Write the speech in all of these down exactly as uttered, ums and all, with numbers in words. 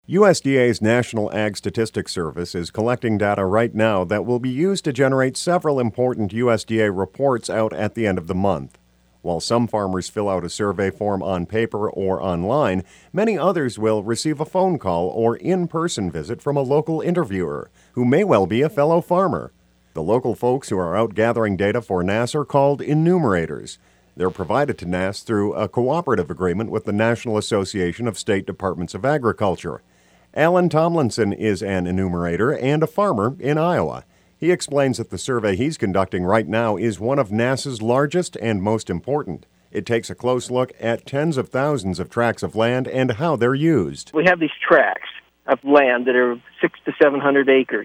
U S D A's National Ag Statistics Service is collecting data right now that will be used to generate several important U S D A reports out at the end of the month. While some farmers fill out a survey form on paper or online, many others will receive a phone call or in-person visit from a local interviewer, who may well be a fellow farmer. The local folks who are out gathering data for N A S S are called enumerators. They're provided to N A S S through a cooperative agreement with the National Association of State Departments of Agriculture. Alan Tomlinson is an enumerator and a farmer in Iowa. He explains that the survey he's conducting right now is one of N A S S's largest and most important. It takes a close look at tens of thousands of tracts of land and how they're used. We have these tracts of land that are six to seven hundred acres.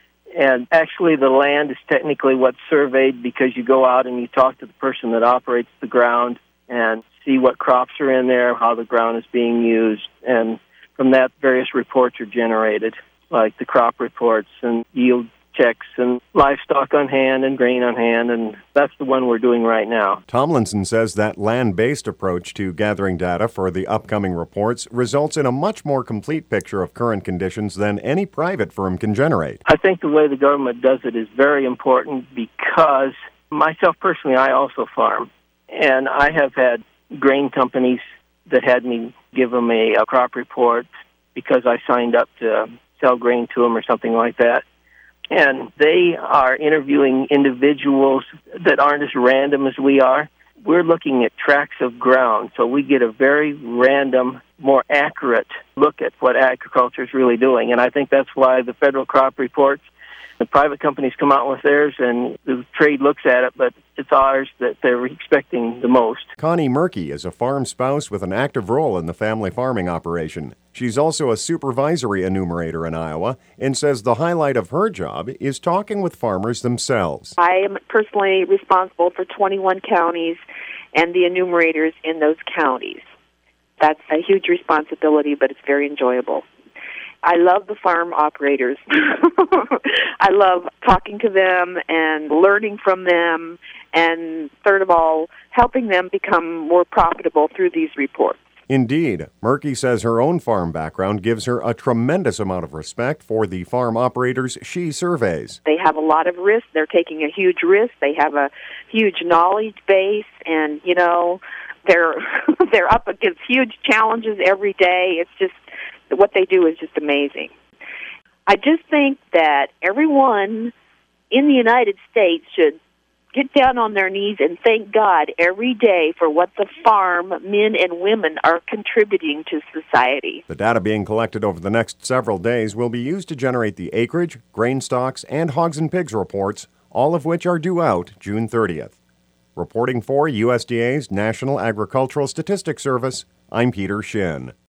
And actually the land is technically what's surveyed because you go out and you talk to the person that operates the ground and see what crops are in there, how the ground is being used, and from that, various reports are generated, like the crop reports and yield checks and livestock on hand and grain on hand, and that's the one we're doing right now. Tomlinson says that land-based approach to gathering data for the upcoming reports results in a much more complete picture of current conditions than any private firm can generate. I think the way the government does it is very important because myself personally, I also farm, and I have had grain companies that had me give them a, a crop report because I signed up to sell grain to them or something like that. And they are interviewing individuals that aren't as random as we are. We're looking at tracts of ground, so we get a very random, more accurate look at what agriculture is really doing. And I think that's why the federal crop reports, the private companies come out with theirs, and the trade looks at it, but it's ours that they're expecting the most. Connie Murky is a farm spouse with an active role in the family farming operation. She's also a supervisory enumerator in Iowa and says the highlight of her job is talking with farmers themselves. I am personally responsible for twenty-one counties and the enumerators in those counties. That's a huge responsibility, but it's very enjoyable. I love the farm operators. I love talking to them and learning from them, and third of all, helping them become more profitable through these reports. Indeed, Murky says her own farm background gives her a tremendous amount of respect for the farm operators she surveys. They have a lot of risk. They're taking a huge risk. They have a huge knowledge base, and, you know, they're they're up against huge challenges every day. It's just, what they do is just amazing. I just think that everyone in the United States should get down on their knees and thank God every day for what the farm men and women are contributing to society. The data being collected over the next several days will be used to generate the acreage, grain stocks, and hogs and pigs reports, all of which are due out June thirtieth. Reporting for U S D A's National Agricultural Statistics Service, I'm Peter Shin.